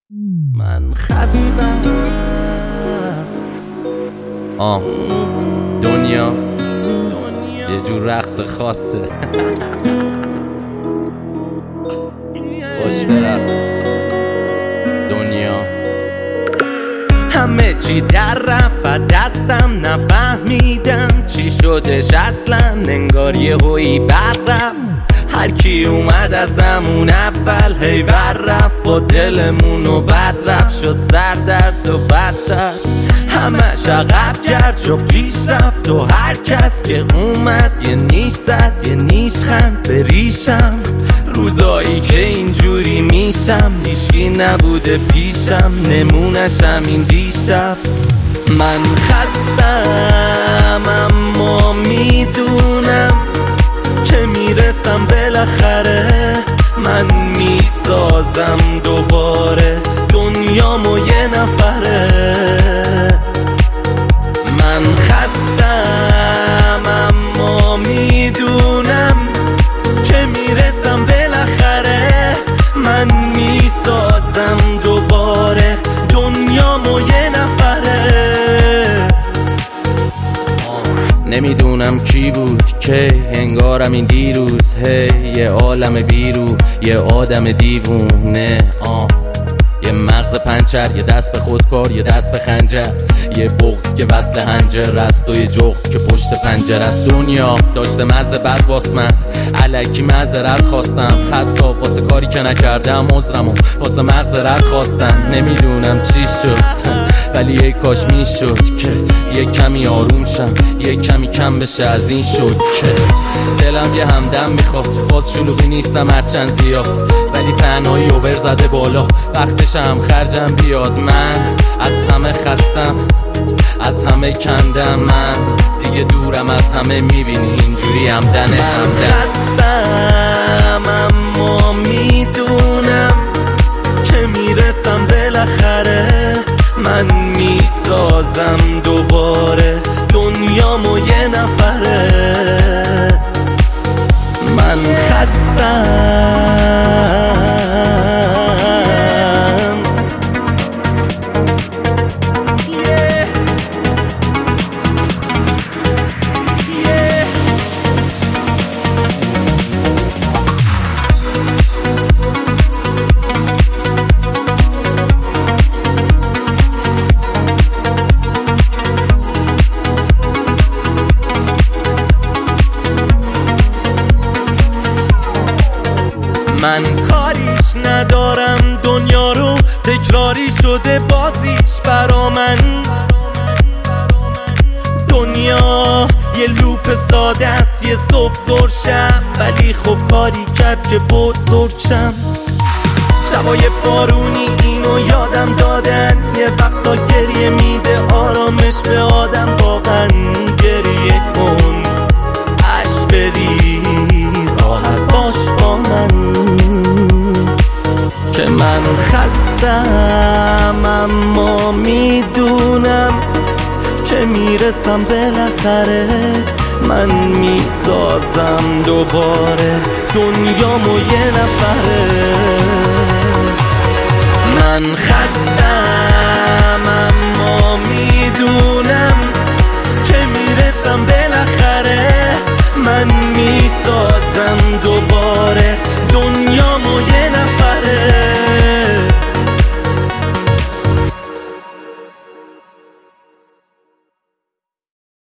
من خستم. دنیا یه جور رقص خاصه. باش برقص دنیا. همه چی در رفت دستم، نفهمیدم چی شدش اصلا. انگار یه هویی بر رفت، هر کی اومد از همون اول هی ور رفت. با دلمونو بد رفت، شد سردرد و بدتر. همش عقب کرد جا پیش رفت و هر کس که اومد یه نیش زد یه نیش خند به ریشم. روزایی که اینجوری میشم هیچکی نبوده پیشم، نمونش همین دیشب. من خستم اما میدونم که میرسم بالاخره. من میسازم دوباره دنیامو یه نفره. من خستم اما میدونم که میرسم بالاخره. من میسازم دوباره دنیامو یه نفره. نمیدونم کی بود که انگارم این دیروز یه عالم بیرو، یه آدم دیوونه. یه مغز پنچر، یه دست به خودکار، یه دست به خنجر، یه بغض که وصل هنجر است و یه جغد که پشت پنجر است. دنیا داشته مزه بد واس من، الکی معذرت خواستم، حتی واسه کاری که نکردم عذرمو واسه مغزرت خواستم. نمیدونم چی شد ولی یه کاش میشد که یه کمی آروم شم، یه کمی کم بشه از این شد که دلم یه همدم میخواد. فاز شلوغی نیستم هرچند زیاد، ولی تنهایی اوور زده بالا، وقتش هم خرجم بیاد. من از همه خستم، از همه کندم، من دیگه دورم از همه، میبینی اینجوری همدن همدن. خستم اما میدونم که میرسم بالاخره. من میسازم دوباره دنیامو یه نفره. من خستم من کاریش ندارم، دنیا رو تکراری شده بازیش برا من. دنیا یه لوپ ساده است، یه صبح زور شب، ولی خب کاری کرد که بزرگشم. شبای بارونی اینو یادم دادن، یه وقتا گریه میده آرامش به آدم. واقعا گریه کن، عشق بریز، راحت باش با من که من خستم اما میدونم که میرسم بالاخره. من میسازم دوباره دنیامو یه نفره. من خستم